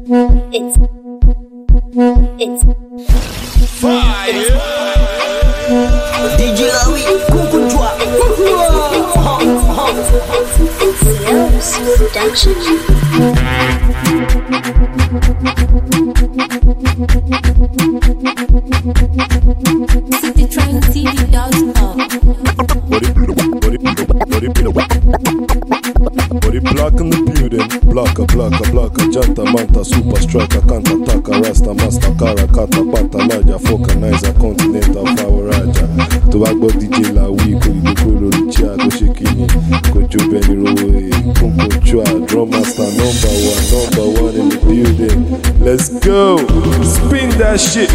Fire. DJ Lawi, Kukunjwa. It's production. Body black in the building, blocker, janta, manta, super striker, kanta, taka, rasta, master, kara, kata, pata, naja, focanizer, continental, power raja. To agbo DJ Lawi, kodi kolo richia, go shekini, go jobeni rowe, kunko chua, drum master, number one in the building. Let's go, spin that shit.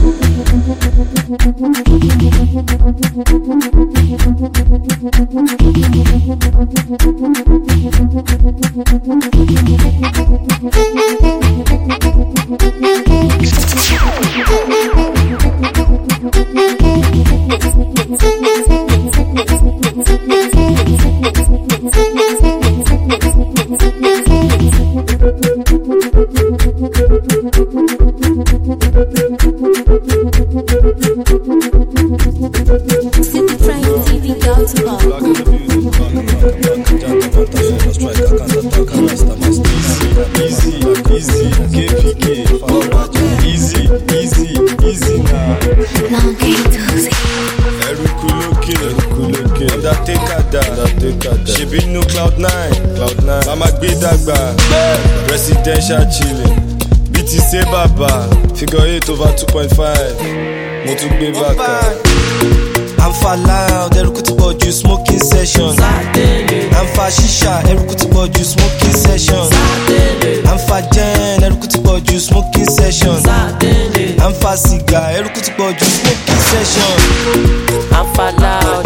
She be no Cloud9. Mama gbé dàgbà, residential chilling. BTC baba, figure 8 over 2.5. Mo tún gbé bàkà. I'm for loud, eruku ti pọ̀ jù smoking session. I'm for shisha, eruku ti pọ̀ jù smoking session. I'm for gen, eruku ti pọ̀ jù smoking session. I'm for cigar, eruku ti pọ̀ jù smoking session. I'm for loud,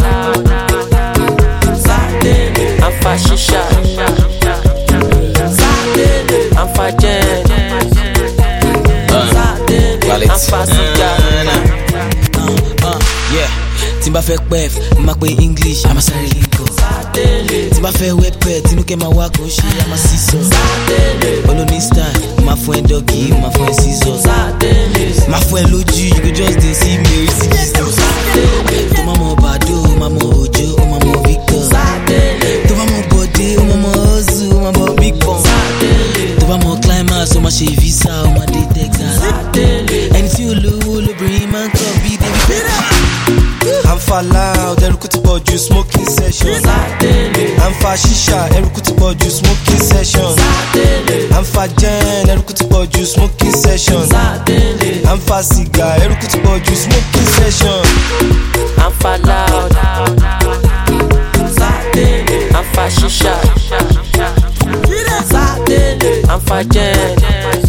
I'm for shisha, I'm for gen, I'm for cigar. Yeah. Timba fẹ́ pef, ma pe English, ama sáré linko. Timba fẹ́ wepẹ, tinuke ma wa ko ṣe, ama siso. Olóní style, ma fún ẹ doggy, ma fún ẹ scissors. Ma fún ẹ lójú, you go just dey see me receive Jesus. Tó ma mọ Bado, ma mọ Ojo, o ma mọ Victor. Tó ma mọ Bode, o ma mọ Ozu, o ma mọ Big Pong. Tó ma mọ Climax, o ma ṣe visa, o ma dey Texas. Ẹni tí olówó lóbìnrin máa ń kọ́ bí David Beckham. I'm for loud, eruku ti pọ̀ jù smoking session. I'm for shisha, eruku ti pọ̀ jù smoking session. I'm for gen, eruku ti pọ̀ jù smoking session. I'm for cigar, eruku ti pọ̀ jù smoking session. I'm for loud, I'm for shisha, I'm for gen,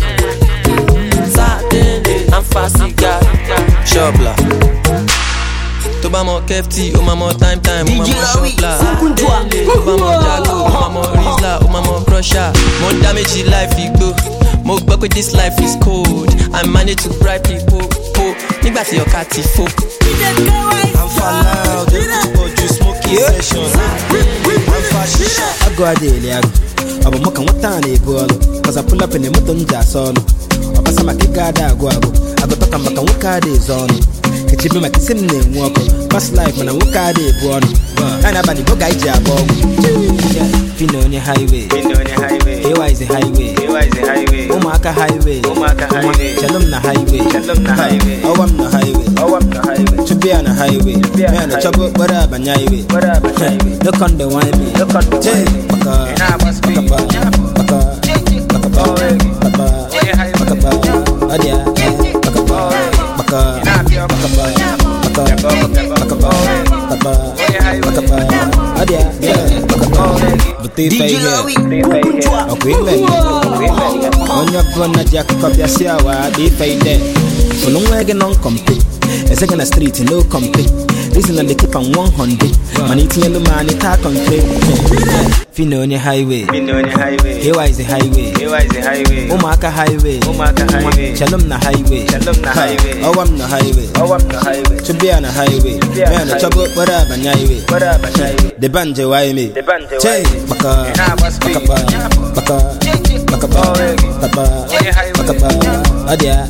I'm for cigar. Shopla. To ba mo kefti, o ma mo time, o ma mo shopla. To ba mo jago, o ma mo rizla, o ma mo crusher. Mo damage life igbo. Mo gbọ́ pé this life is cold. I manage to bribe people. Nígbà tí ọkà ti fò. I'm for loud, eruku ti pọ̀ jù smoking session. I'm for shisha. I go a daily ago. Abo mo kan wata na ebo alo. Cause I pull up in the motor nja solo. Obasa makiga da ago. I go talk about wuka de zone. Kichibi makisim ne mwoko. Past life man wuka de ebo alo. Kana bani boga ija bogo. Fino on the highway. Hewa is a highway. Umaka highway. Shalom na highway. Awam na highway. Chubi on the highway. Man, the trouble, what up, and highway. Look on the wine, me. Look on the wine. DJ Lawi, Kukunjwa. On your gun, a jack of your shower, they pay there. For long wagon on compete. A second a street, no compete. Listen and they keep on 100. Man, eating yellow man, it talk on trade. Fino on your highway. Here is the highway. Omaka highway. Shalom na highway. Oh, I'm the highway. To be on a highway. Man, a trouble, whatever, highway. The banjo, I me. Che, baka, adia,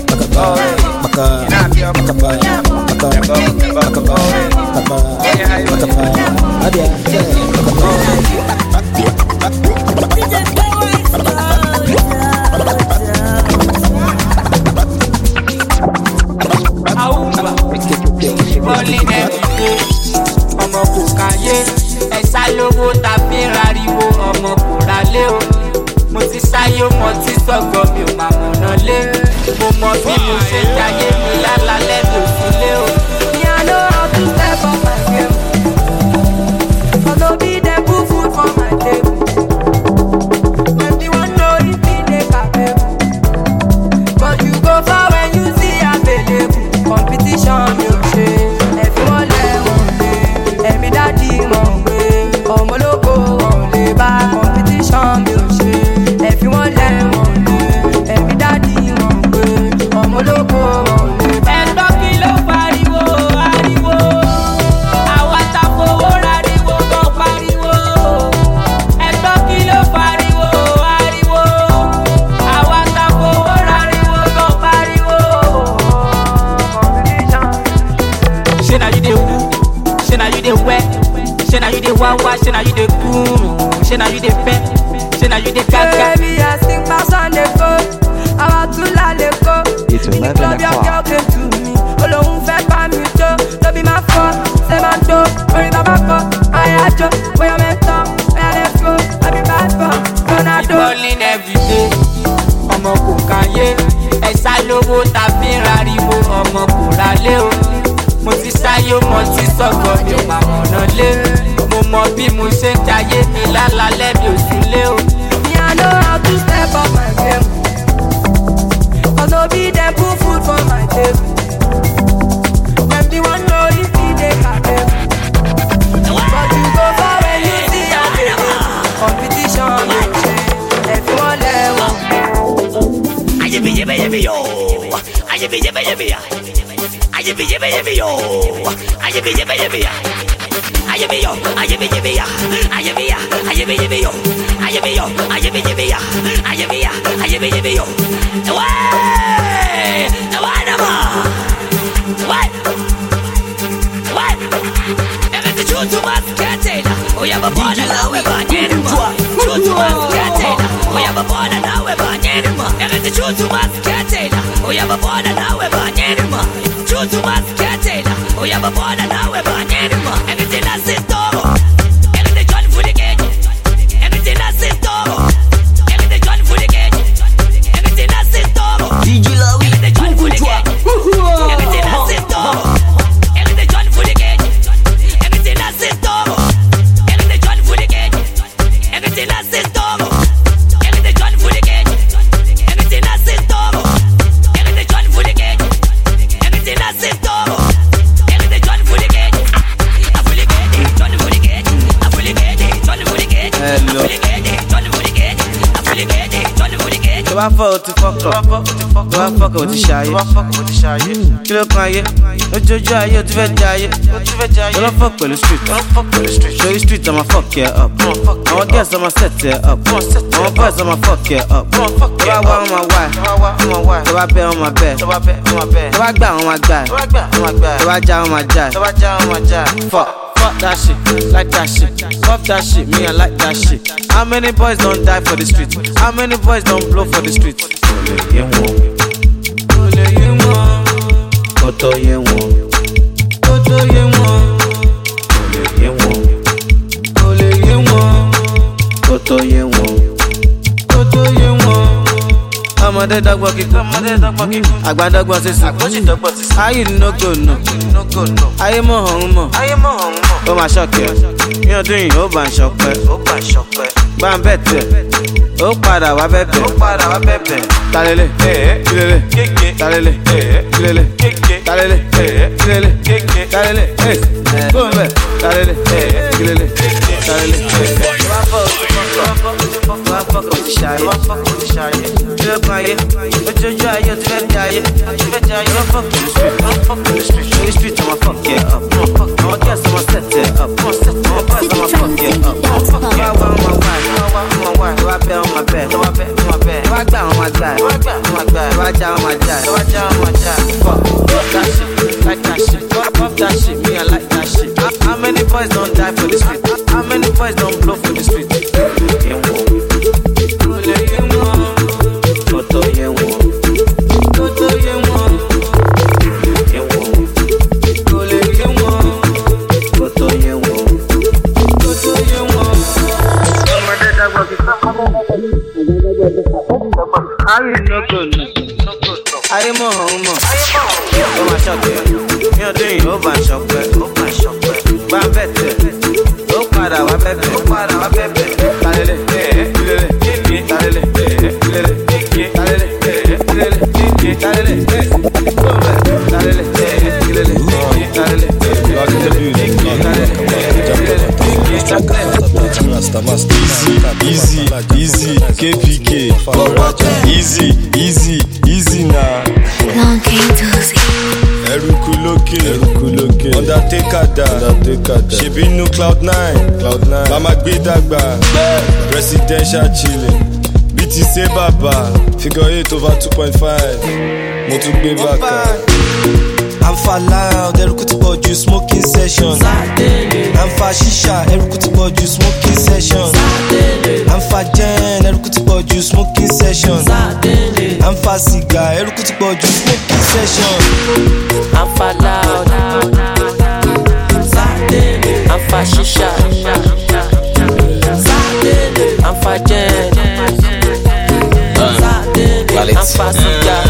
ọmọ kò káyé ẹ̀sà lówó tàbí rariwo ọmọ kò ralé o mo ti sáyé mo ti sọ̀gọ̀ mi ò máa mọ̀nà lé mo mọ bí mo ṣe jayé mi lálálẹ́ mi ò sí lé o. Me I know how to step on my game, cause no be dem put food for my table. Everyone know if me dey capable, but you go far when you see available. Competition mi ò ṣe everyone lẹ́wọ̀n lé ẹ̀mí dájú mọ̀ pé ọmọ ológo wọn lè bá. Competition mi ò ṣe everyone lẹ́wọ̀n lé ẹ̀mí dájú mọ̀ pé ọmọ ológo wọn lè bá. Ẹ̀gbọ́n kí ló pariwo ariwo àwa ta fowó rariwo kan pariwo. Ẹ̀gbọ́n kí ló pariwo ariwo àwa ta fowó rariwo kan pariwo. Ṣé na you dey woo? Ṣé na you dey wet? Ṣé na you dey wawa? Ṣé na you dey kuru? Ṣé na you dey pẹ́? Ṣé na you dey gaga? Baby, I sing pass on the phone. Àwa tún lálẹ́ kó. In the club, your girl came to me. Olóhùn fẹ́ bá mi jó. Tóbi máa fọ́, ṣé máa jó? Orin bàbá kọ, àyájọ́. Bóyá mẹ́tọ́, bóyá let's go. Àbí bad boy, Ronaldo. Balling every day, ọmọ kò káyé. Ẹ̀sà lówó tàbí rariwo, ọmọ kò ralé o. Mo ti sáyé mo ti sọ̀gọ̀ mi ò máa mọ̀nà lé. Mo mọ bí mo ṣe ń jayé mi lálálẹ́ mi ò sí lé o. Me I know how to step up my game, cause no be dem put food for my table. Everyone know if me dey capable, but you go far when you see available. Competition mi ò ṣe everyone lẹ́wọ̀n. Ayébíyébíyébí yo, ayébíyébíyébí ya. Ayébíyébíyébí yo, ayébíyébíyébí ya. Ayébíyó, ayébíyébí ya. Ayébíyá, ayébíyébí yo. Ayébíyó, ayébíyébí ya. Ayébíyá, ayébíyébí yo. Ewé, ewánama. Ewé, ẹ̀rẹ́ ti chutu mas kẹ́tẹ̀lá. Oya babona nawe banyerima. Chutu mas kẹ́tẹ̀lá. Oya babona nawe banyerima. Ẹ̀rẹ́ ti chutu mas kẹ́tẹ̀lá. Oya babona nawe banyerima. Chutu mas kẹ́tẹ̀lá. Oya babona nawe banyerima. Ẹ̀rẹ́ ti nasi toro. Ẹ̀rẹ́ ti John Fuligage. Ẹ̀rẹ́ ti nasi toro. Ẹ̀rẹ́ ti John Fuligage. Ẹ̀rẹ́ ti nasi toro. DJ Lawi, Ẹ̀rẹ́ ti John Fuligage. Ẹ̀rẹ́ ti nasi toro. Ẹ̀rẹ́ ti John Fuligage. Ẹ̀rẹ́ ti nasi toro. Ẹ̀rẹ́ ti John Fuligage. Ẹ̀rẹ́ ti nasi toro. Ẹ̀rẹ́ ti John Fuligage. Ẹ̀rẹ́ ti nasi toro. Ẹ̀rẹ́ ti John Fuligage. Ẹ̀rẹ́ ti nasi toro. Ẹ̀rẹ́ ti John Fuligage. Afuligage, John Fuligage. Afuligage, John Fuligage. Afuligage, John Fuligage. Afuligage, John Fuligage. Tó bá fọ́ o ti fọ́kọ̀, tó bá fọ́kọ̀ o ti ṣayé. Kí ló kan ayé? Lójoojú ayé o ti fẹ́ jayé. Tó lọ fọ́ pẹ̀lú street. Ṣorí street ọmọ fuck yeah up. Àwọn girls ọmọ set yeah up. Àwọn boys ọmọ fuck yeah up. Tó bá wá ọmọ wá. Tó bá bẹ́ ọmọ bẹ́. Tó bá gbà ọmọ gbà. Tó bá já ọmọ já. Fuck that shit, like that shit. Fuck that shit, me I like that shit. How many boys don't die for the street? How many boys don't blow for the street? Ọmọdé dọ́gbọ́n kíkọ́, àgbà dọ́gbọ́n sísè. Ayé no go no, ayé mọ̀ ọ̀hún mọ̀. Ó máa ṣọ̀kẹ́, ní ọdún yìí ó bá ń ṣọpẹ́. Bá ń bẹ̀ tẹ̀, ó ó padà wá bẹ̀bẹ̀. Talele, kilele, talele, kilele, talele, kilele, talele, go mbẹ, talele, kilele, talele. Wá fọ́kọ̀ ti ṣayé, kílẹ̀ kan ayé, ojoojú ayé o ti fẹ́ di ayé, wá fọ́kọ̀ the street, I'ma fuck it up, I'ma guess I'ma set it up, I'ma fuck it up. Wá bẹ́ on my bed, wá gbà on my gbà, wá já on my já, fuck that shit, like that shit, fuck that shit, me I like that shit. How many boys don't die for the street? How many boys don't blow for the street? Ayé mọ̀ ọ́n mọ̀, ó máa ṣọ̀pẹ́, mi ò dún yìí ó máa ṣọ̀pẹ́, bá ń bẹ̀tẹ̀, ó padà wá bẹ̀bẹ̀, talele, kilele, talele, kilele, talele, kilele, talele, Easy, KPK, easy now. Long K2Z. Eruku lókè, Undertaker da, ṣebí inú Cloud9, Mama gbé dàgbà, presidential chilling, BTC bàbá, figure 8 over 2.5, mo tún gbé bàkà. I'm for loud, eruku ti pọ̀ ju smoking session. I'm for shisha, eruku ti pọ̀ ju smoking session. I'm for gen, eruku ti pọ̀ ju smoking session. I'm for cigar, eruku ti pọ̀ ju smoking session. I'm for loud, I'm for shisha, I'm for gen, I'm for cigar.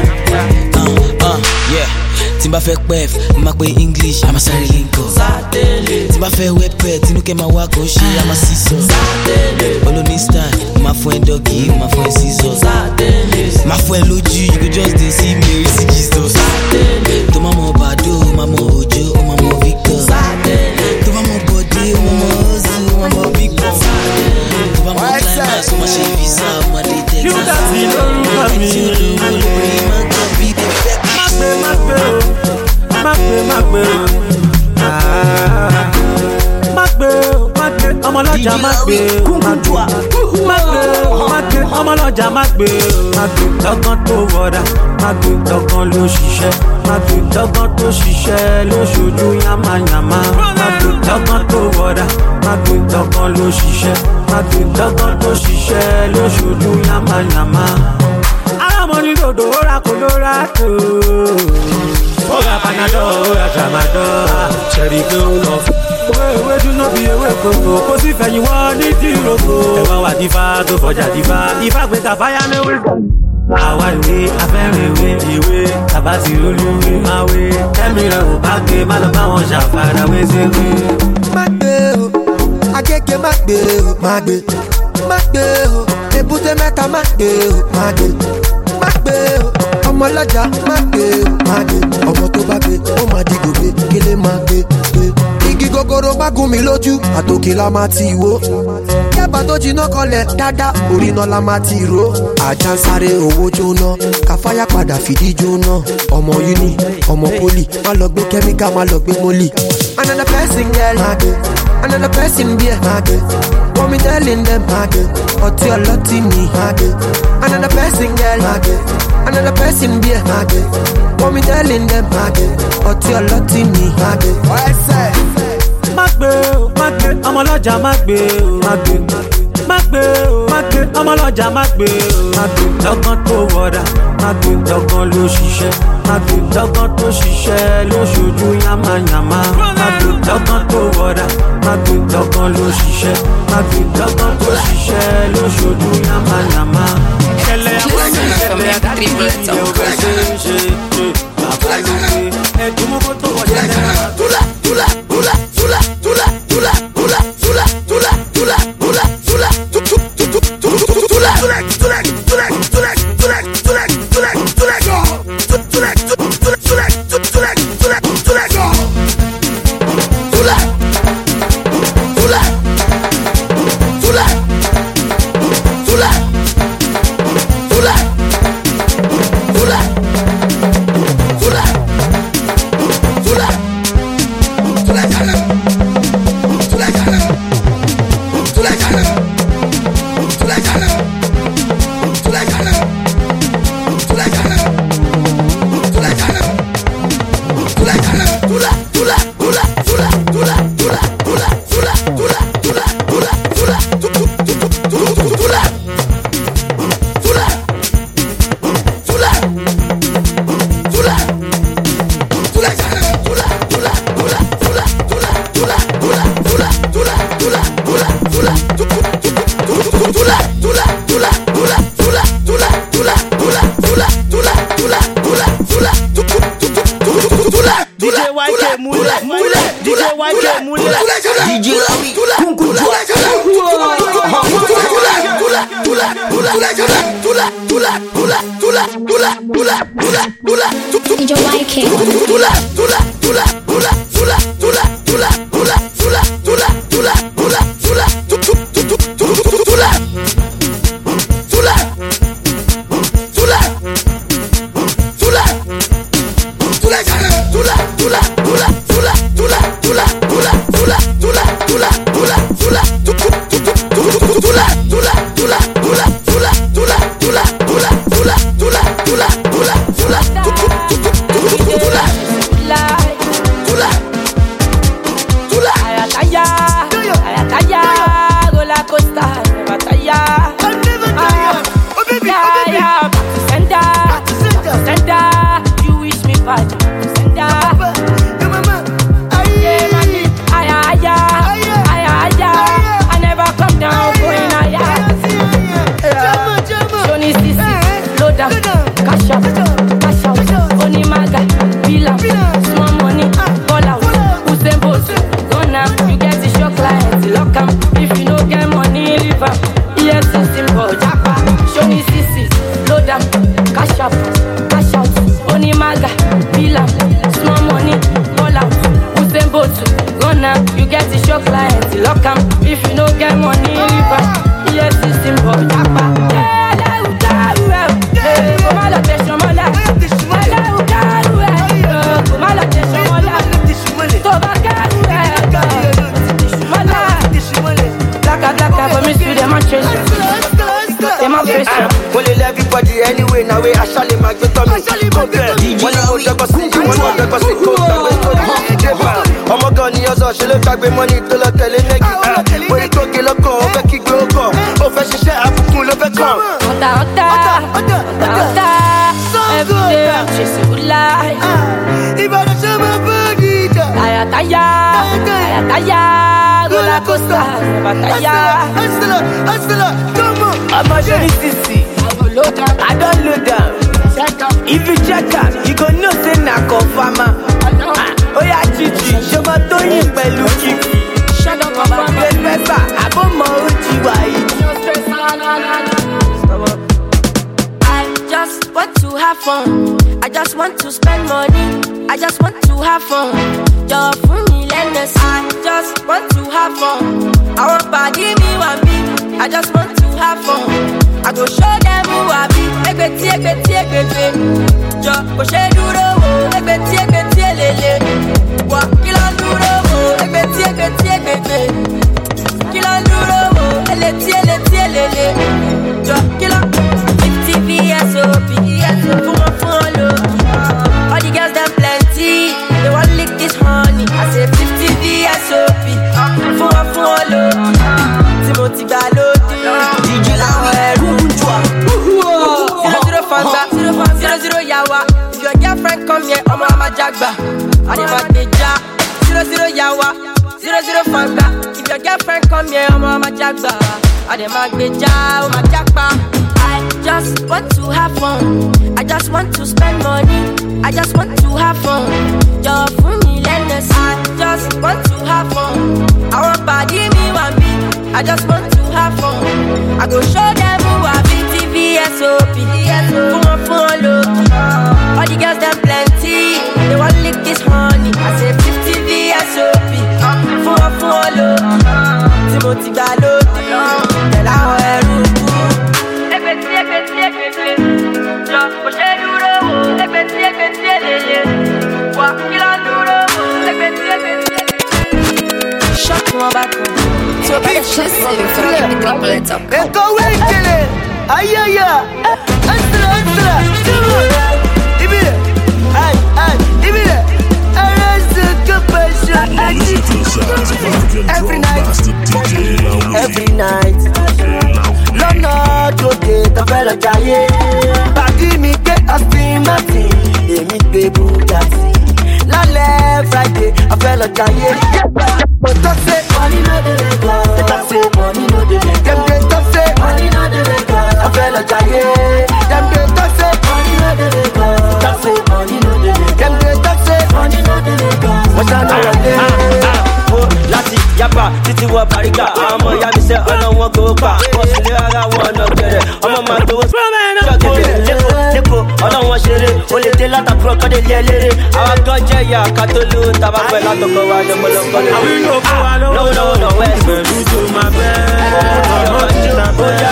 Yeah. Tí bá fẹ́ pef, ma pe English, a ma sáré link up. Tí bá fẹ́ wẹ́pẹ̀, tinú kẹ́ ma wá kó ṣe, a ma sísọ. Olóní style, ma fún ẹ dọ́gì, ma fún ẹ scissors. Ma fún ẹ lójú, you go just dey see me, orí sí Jesus. Tó má mọ Bàdó, má mọ Òjó, ó má mọ Victor. Tó má mọ Bọ̀dé, ó má mọ Ozu, ó má mọ Big Boss. Tó bá mọ Climax, ó má ṣe visa, ó má dé Texas. Yóò dá sí lórúkọ mi. Má gbé ọmọlọ́jà má gbé ọmọlọ́jà má gbé dọ́gbọ́n tó wọ̀dà má gbé dọ́gbọ́n ló ṣiṣẹ́ má gbé dọ́gbọ́n tó ṣiṣẹ́ ló ṣojú yamayama má gbé dọ́gbọ́n tó wọ̀dà má gbé dọ́gbọ́n ló ṣiṣẹ́ má gbé dọ́gbọ́n tó ṣiṣẹ́ ló ṣojú yamayama. Alámọ̀ ní dòdò ó ra Colorado. Oga Panadol, Oga Tramadol, Cherry Gold of. Ewé dúná bí ewé kòkó, kó sì fẹ̀yìn wọ́n ní tìrókò. Ẹ̀wọ̀n wà dífá tó fọjà dífá, ifá gbé tàfáyà léwé. Àwa ìwé afẹ́rìn ìwé, tàbá ti olúwe máa wé. Ẹ̀mí rẹ̀ ò bá gbé, má lọ bá wọn ṣàfarawé séwé. Má gbé o, Agége má gbé o, má gbé o, Èbúté Mẹ́ta má gbé o, má gbé o. Ọmọlọ́jà má gbé o, má gbé. Ọmọ tó bá gbé, ó máa di gògbé, kílé máa gbé. Igi gogoro bá gún mi lójú, àtòkè la máa ti wó. Yábà tó jiná kọlẹ̀ dáadáa, orí náà la máa ti ró. Àjà ń sáré owó jóná, káfáyà padà fìdí jóná. Ọmọ uni, ọmọ poli, má lọ gbé kẹ́míkà, má lọ gbé mólì. Another person girl, má gbé. Another person beer, má gbé. Wọ́n mi telling them, má gbé. Ọtí ọlọ́tí ni, má gbé. Another person girl, má gbé. Another person beer, má gbé. Wọ́n mi telling them, má gbé. Ọtí ọlọ́tí ni, má gbé. Má gbé ọmọlọ́jà má gbé ọmọlọ́jà má gbé dọ́gbọ́n tó wọ̀dà má gbé dọ́gbọ́n ló ṣiṣẹ́ má gbé dọ́gbọ́n tó ṣiṣẹ́ ló ṣojú yamayama má gbé dọ́gbọ́n tó wọ̀dà má gbé dọ́gbọ́n ló ṣiṣẹ́ má gbé dọ́gbọ́n tó ṣiṣẹ́ ló ṣojú yamayama. Ṣẹlẹ̀ àwọn ìṣẹ̀lẹ̀ àdáni ìwé òwe ṣe àbálòpé ẹ̀dùnmọ́kọ́ tó wọ̀jà náà. If you check out, you gon' know say na confirma. Oh yeah, Gigi, show my Tony pẹ̀lú Kiki. Shut up, Papa. Get better. I got my OG I just want to have fun. I just want to spend money. I just want to have fun. Just for me, lenders. I just want to have fun. I want body me want me. I just want to have fun. I go show them who I be. Egbeti. Jo, go she duro wo. Egbeti lele. Wa kilo duro wo. Egbeti. Kilo duro wo. Eleti lele. Jo, kilo 50 VSOP. Follow. All the girls them plenty. They want lick this honey. I say 50 VSOP. Follow. Timothy Galoti. DJ Lawi. 0 yawa. If your girlfriend come here, I'm a jagba. I never did ja. 0 yawa. 0 fanga. If your girlfriend come here, I'm a jagba. I never did ja. I'm a jagba. I just want to have fun. I just want to spend money. I just want to have fun. Just for me, lenders. I just want to have fun. I want body me want me. I just want to have fun. I go show them who I be. VSOP, follow. All the girls them plenty. They want lick this honey. I say 50 VSOP, follow. Timothy Galoti, tell how I Accessing from mp3bullet.com. Ecco Winkele, aia, astra, ibile, ibile, every night, Lọ́nà jòdè tọ́fẹ́lọ jayé, pàdí mi gbé Aston Martin, èmi gbé Bugatti, lálẹ́ Friday, afẹ́lọ jayé. Talk say money no dey Lagos. Talk say money no dey Lagos. Dem dey talk say money no dey Lagos. Afẹ́lọ jayé. Dem dey talk say money no dey Lagos. Talk say money no dey Lagos. Dem dey talk say money no dey Lagos. Wọ́n ṣá náà wọlé. Láti yapa títí wọ Bàrígà, àwọn ọmọ ìyá mi sẹ́ ọ̀nà wọn kò pa. Wọ́n sì lé ara wọn ọ̀nà gẹ̀rẹ̀, ọmọ máa gbowó ṣọ́gẹ̀dẹ̀. Lẹ́kọ̀ọ́ ọ̀nà wọn ṣeré, o lè dé látàkùrọ̀ kọ́dé lé eléré. Àwọn gan jẹ́ ìyá kátólú, tàbá pẹ̀ látọkọ̀ wa lọ́pọ̀lọpọ̀ lé. Àwọn ìlú òkú wa lọ́wọ́ náà wẹ̀. Pẹ̀lú tó máa bẹ́ẹ̀, ọ̀rọ̀ ti ta bóyá.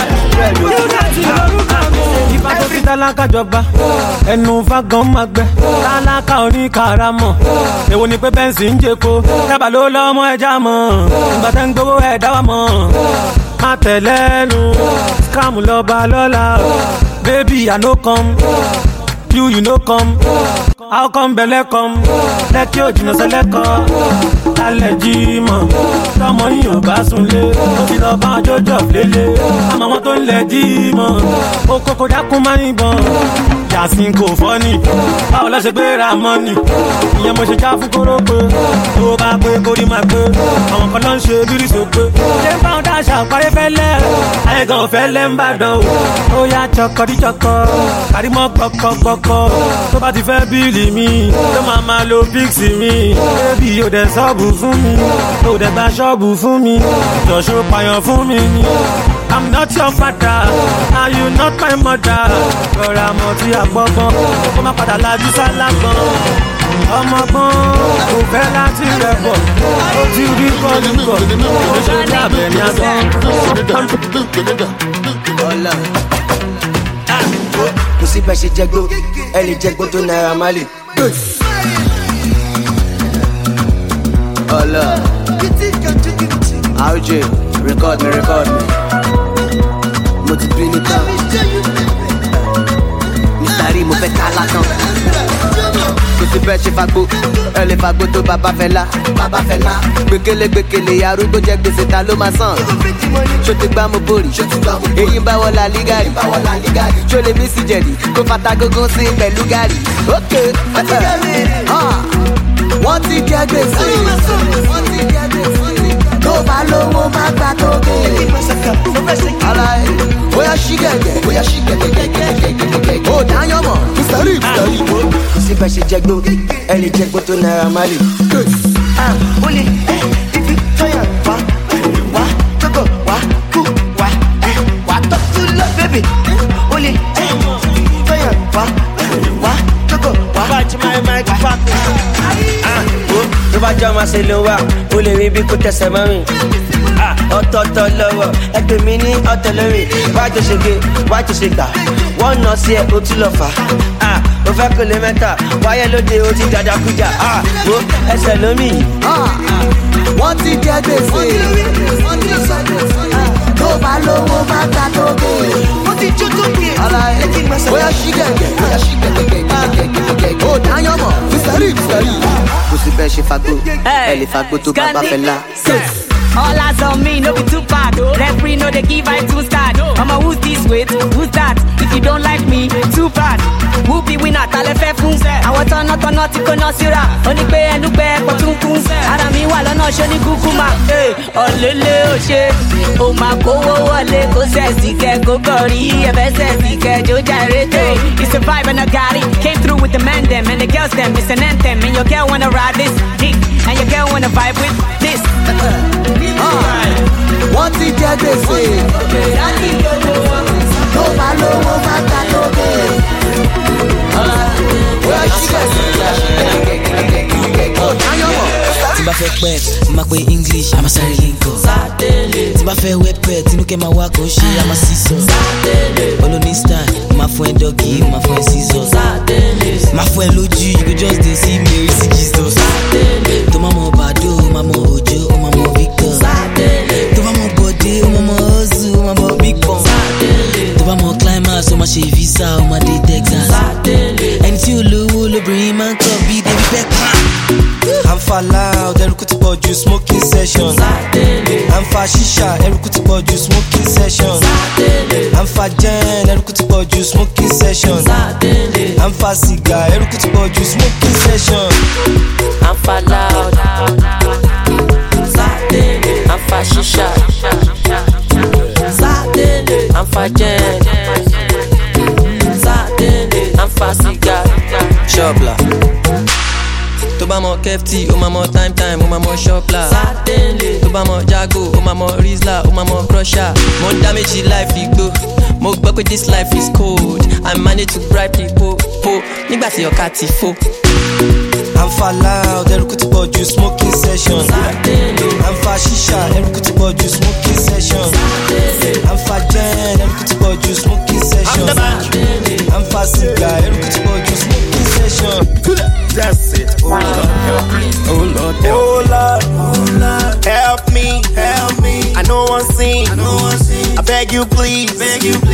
Ìfà tó fi tálákà jọba, ẹnu fagan máa gbẹ. Tálákà oníkàràmọ̀, èwo ni pé bẹ́ǹsì ń jẹ́ko. Tábà ló lọ́mọ ẹja mọ̀, ìgbà tẹ́ ń gbowó ẹ̀ dá wa mọ̀. Má tẹ̀lẹ́nu, scam lọ́ba lọ́la. Baby, I no come, you no come. How come belle come? Lẹ́kí ò jìnnà sẹ́lẹ̀kọ́. Lálẹ́ jí mọ̀, tọmọ yìí ò bá sunlé. Ó ti lọ bá jọjọ lélẹ̀. Àmọ́ wọn tó ń lẹ̀ jí mọ̀. Ó kókó dákún máa ń yìnbọn. Yàsín kò fọ́ ni. Báwo lọ ṣe gbéra mọ́ ni? Ìyẹn mo ṣe já fún kóró pé. Tó bá pé kórìí máa pé. Àwọn kan ló ń ṣe bírí sópé. Ṣé báwọn dáṣà parí fẹ́lẹ́? Àyẹ̀gàn ò fẹ́lẹ́ ń bàdàn o. Ó yá chọkọdíchọkọ. Kàrímọ́ gbọkọgbọkọ. Tó bá ti fẹ́ bíìlì mi. Ló máa lo píksì mi. Bébì ò dẹ̀ sọ́ọ̀bù fún mi. Ò dẹ̀ gba ṣọ́ọ̀bù fún mi. Jọ̀ṣọ́ pààyàn fún mi ni. I'm not your father, and you not my mother. Rọra mọ̀ tí a gbọ́gbọ́n, kó má padà lajú sálágbọ́n. Ọmọgbọ́n kò fẹ́ láti rẹ̀ bọ̀, ó ti rí bọ́ọ̀lù bọ̀, ó ṣe dábẹ̀ ní agbọ́n. Kò sí bẹ́ẹ̀ ṣe jẹ́gbó, ẹ lè jẹ́gbó tó Naira Marley. Ọlọ, RJ, record me. Mo ti bí nìkan. Mr. Rí mo fẹ́ ká látàn. Kò sí bẹ́ẹ̀ ṣe fagbó, ẹ lè fagbó tó bàbá fẹ́ lá. Gbèkélé arúgbó jẹ́ gbèsè ta ló máa sàn. Ṣó ti gbá mo bórì, èyí ń bá wọ la lígàrì. Ṣó lè mí sí jẹ̀dí, kó fata gógó sí pẹ̀lú gàrì. Ókè, wọ́n ti jẹ gbèsè. Tó bá lówó má gbà tó gbé. Aláì, bóyá ṣí gẹ̀gẹ̀. Ó dáyọ̀ mọ̀, Mr. Rí. Kò sí bẹ́ẹ̀ ṣe jẹ́gbó, ẹ lè jẹ́gbó tó Naira Marley. Ó lè ibi tọ́yà wá, tókò wá, kú wá tó tún lọ bébì. Ó lè tọ́yà wá, tókò wá. Bájú máa ń pa pé. Tó bá jẹ́ ọmọ ṣe ló wà, ó lè rí bí kò tẹ̀sẹ̀ mọ́ mi. Ọ̀tọ̀ọ̀tọ̀ lọ́wọ́, ẹgbẹ́ mi ní ọ̀tọ̀ lórí. Wájú ṣe gé, wájú ṣe gbà. Wọ́n nà sí ẹ̀ ó tún lọ fà. Ó fẹ́ kó lè mẹ́ta, wáyé lóde ó ti dada kújà. Wo ẹsẹ̀ lómi. Wọ́n ti jẹ gbèsè. Tó bá lówó má gbà tó gbé. Ó ti jó tó gbé. Bóyá ṣí gẹ̀gẹ̀. Ó dáyọ̀ mọ̀, Mr. Rí. Kò sí bẹ́ẹ̀ ṣe fagbó, ẹ lè fagbó tó bàbá fẹ́ lá. All eyes on me, no be too bad. Referee no they give I 2 stars. Mama, who's this with? Who's that? If you don't like me, too bad. Who be winner? Talefe fun. I want to not to no sira. Only pay and pay for 2 kun. Ara mi wa lọ́nà ṣe ni kúkúmà. Olele o ṣe. O ma kówó wọlé kó sẹ́ẹ̀sì kẹ́ kó kọrí. Ẹ̀fẹ́ sẹ́ẹ̀sì kẹ́ jó jàrètè. It's a vibe and I got it. Came through with the men them and the girls them. It's an anthem and your girl wanna ride this dick. And your girl wanna vibe with this. Wọ́n ti jẹ gbèsè. Tó bá lówó má gbà tó gbé. Tí bá fẹ́ pẹ́, máa pe English, àmà sáré linko. Tí bá fẹ́ wẹ́pẹ́, tinúkẹ́ máa wá kó ṣe, àmà sísọ. Olóní style, máa fún ẹ dọ́gì, máa fún ẹ scissors. Máa fún ẹ lójú, you go just dey see Mary see Jesus. Tó máa mọ Bàdó, máa mọ Òjó, ó máa mọ Victor. Tó bá mọ bọ́dí, so máa ṣe visa ó máa dé Texas. Ẹni tí olówó lóbìnrin máa ń kọ́ bí David Beckham. I'm for loud, eruku ti pọ̀ ju smoking session. I'm for shisha, eruku ti pọ̀ ju smoking session. I'm for gen, eruku ti pọ̀ ju smoking session. I'm for cigar, eruku ti pọ̀ ju smoking session. I'm for loud, I'm for shisha, I'm for gen, I'm for cigar. Shopla. Tó bá mọ Kefti, ó máa mọ time, ó máa mọ Shopla. Tó bá mọ Jago, ó máa mọ Rizla, ó máa mọ Crusher. Mo ń dá méjì life igbó. Mo gbọ́ pé this life is cold. I manage to bribe people. Nígbà tí ọ̀ka ti fò. I'm for loud, eruku ti pọ̀ ju smoking session. I'm for shisha, eruku ti pọ̀ ju smoking session. I'm for gen, eruku ti pọ̀ ju smoking session. I'm for cigar, eruku ti pọ̀ ju smoking session. That's it. Oh Lord, oh Lord, help me. I know one scene. I beg you please.